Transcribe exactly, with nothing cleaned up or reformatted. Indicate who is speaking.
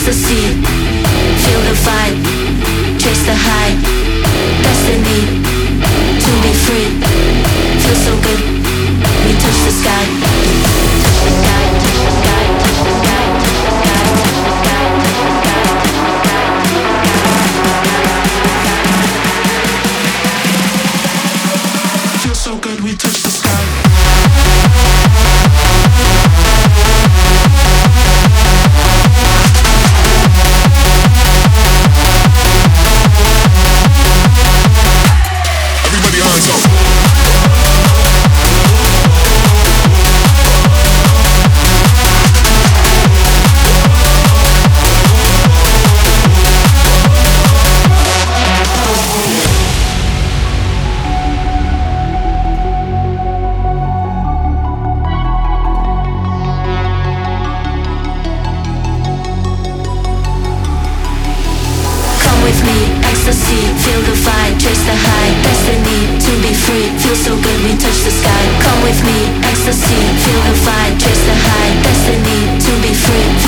Speaker 1: ecstasy. Feel the vibe, chase the high. Destiny to be free. Feel so good, we touch the sky. Sky, sky, sky, sky, sky, sky. Feel so good, we touch the sky. Feel the vibe, chase the high. Destiny to be free. Feel so good, we touch the sky. Come with me, ecstasy. Feel the vibe, chase the high. Destiny to be free.